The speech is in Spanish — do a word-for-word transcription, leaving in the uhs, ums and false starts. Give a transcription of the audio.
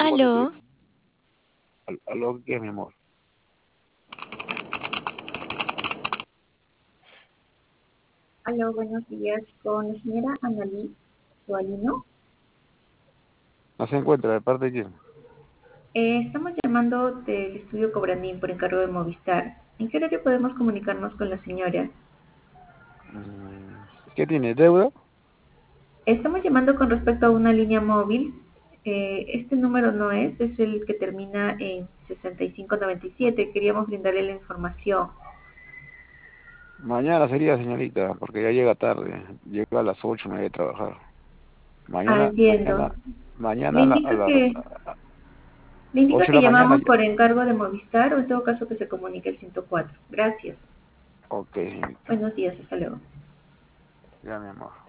Cuando tú Aló, dices, "Al- aló, ¿qué es, mi amor? Hola, buenos días. Con la señora Annalí Sualino. No se encuentra, ¿de parte de quién? Eh, estamos llamando del estudio Cobrandín por encargo de Movistar. ¿En qué horario podemos comunicarnos con la señora? Mm, ¿Qué tiene, deuda? Estamos llamando con respecto a una línea móvil. Eh, este número no es, es el que termina en sesenta y cinco noventa y siete. Queríamos brindarle la información. Mañana sería, señorita, porque ya llega tarde. Llega a las ocho, me voy a trabajar. Ah, Mañana, entiendo. mañana, Le mañana a, la- a indica las que, le indica ocho de que la mañana. llamamos ya- por encargo de Movistar o en todo caso que se comunique el ciento cuatro. Gracias. Ok, señorita. Buenos días, hasta luego. Ya, mi amor.